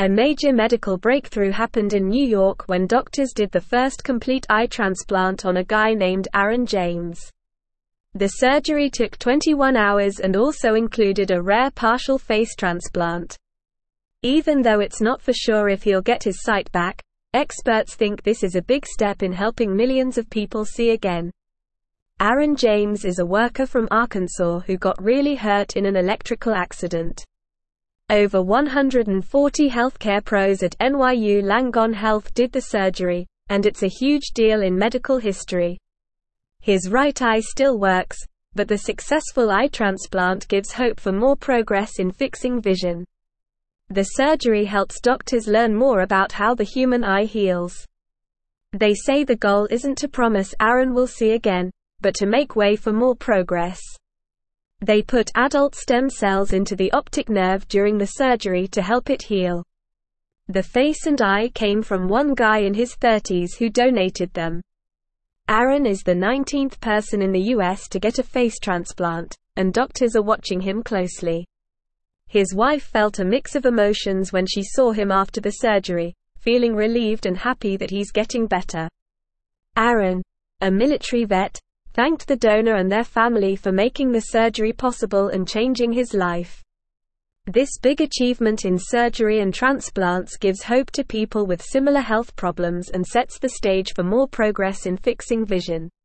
A major medical breakthrough happened in New York when doctors did the first complete eye transplant on a guy named Aaron James. The surgery took 21 hours and also included a rare partial face transplant. Even though it's not for sure if he'll get his sight back, experts think this is a big step in helping millions of people see again. Aaron James is a worker from Arkansas who got really hurt in an electrical accident. Over 140 healthcare pros at NYU Langone Health did the surgery, and it's a huge deal in medical history. His right eye still works, but the successful eye transplant gives hope for more progress in fixing vision. The surgery helps doctors learn more about how the human eye heals. They say the goal isn't to promise Aaron will see again, but to make way for more progress. They put adult stem cells into the optic nerve during the surgery to help it heal. The face and eye came from one guy in his 30s who donated them. Aaron is the 19th person in the US to get a face transplant, and doctors are watching him closely. His wife felt a mix of emotions when she saw him after the surgery, feeling relieved and happy that he's getting better. Aaron, a military vet, thanked the donor and their family for making the surgery possible and changing his life. This big achievement in surgery and transplants gives hope to people with similar health problems and sets the stage for more progress in fixing vision.